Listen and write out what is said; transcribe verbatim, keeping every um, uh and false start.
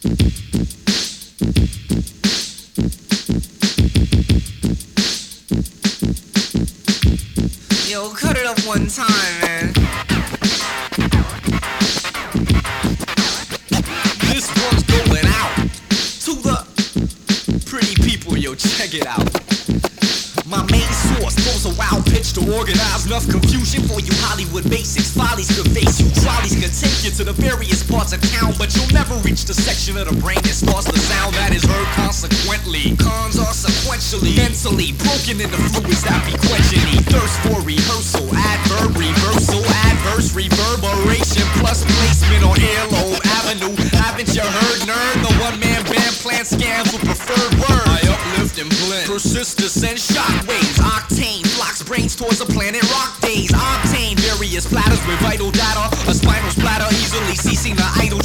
Yo, cut it up one time, man. This one's going out to the pretty people, yo, check it out. My main source throws a wild pitch to organize enough confusion for you Hollywood basics. Follies could face you, trolleys could take you to the various parts of town, but you'll never reach the section of the brain that starts the sound that is heard consequently. Cons are sequentially, mentally broken into fluids that be quenching me. Thirst for rehearsal, adverb, reversal, adverse, reverberation, plus placement on earlobe avenue. Haven't you heard, nerd? The one-man band plan scams with preferred words. I uplift and blend, persist, descend, shockwaves. Octane flocks brains towards a planet rock days. Obtain various platters with vital data, a spinal splatter easily ceasing the idle